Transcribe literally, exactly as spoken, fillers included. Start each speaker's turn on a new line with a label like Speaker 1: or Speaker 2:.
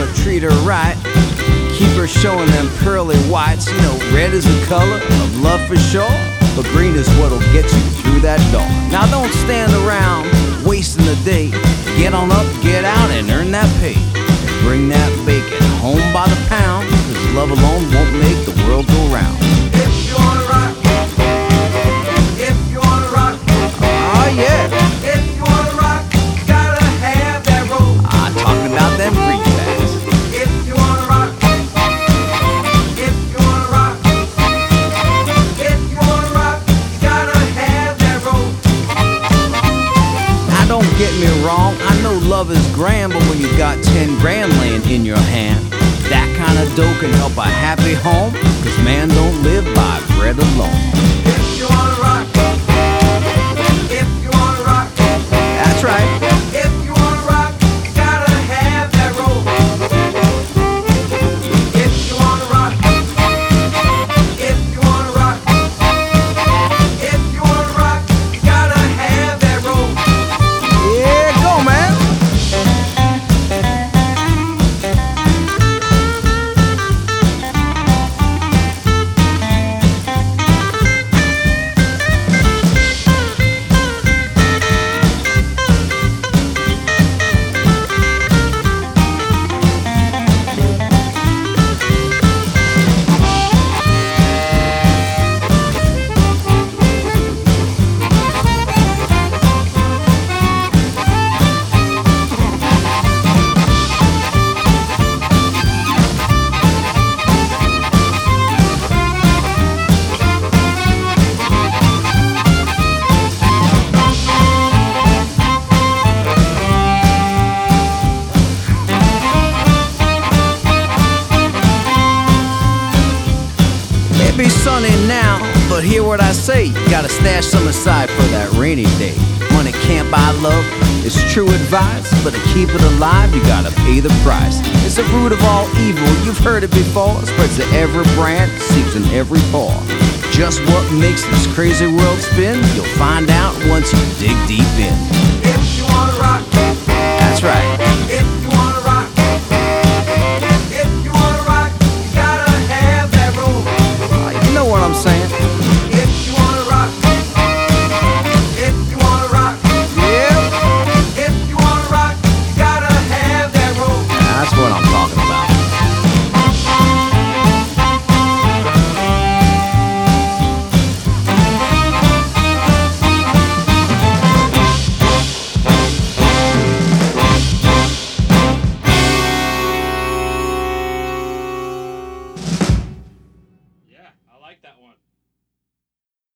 Speaker 1: wanna treat her right, keep her showing them pearly whites. You know, red is the color of love for sure, but green is what'll get you through that door. Now don't stand around wasting the day. Get on up, get out, and earn that pay. And bring that bacon home by the pound, cause love alone won't make the world go round.
Speaker 2: If you wanna rock, if you wanna rock,
Speaker 1: Oh yeah,
Speaker 2: if you wanna rock, you gotta have that roll.
Speaker 1: I'm talking about them greenbacks.
Speaker 2: If you wanna rock, if you wanna rock, if you wanna rock, you gotta have that roll.
Speaker 1: Now don't get me wrong, I know love is grand, but when you got ten grand laying in your hand, that kind of dough can help a happy home, cause man don't live by bread alone.
Speaker 2: If you wanna rock, if you wanna rock,
Speaker 1: That's right.
Speaker 2: if you wanna rock, you gotta have that roll. If you wanna rock, if you wanna rock, if you wanna rock, you gotta have that roll.
Speaker 1: Yeah, go man. It be sunny now, but hear what I say, you gotta stash some aside for that rainy day. Money can't buy love, it's true advice, but to keep it alive, you gotta pay the price. It's the root of all evil, you've heard it before, spreads to every brand, seeps in every pore. Just what makes this crazy world spin, you'll find out once you dig deep in.
Speaker 2: If you wanna rock,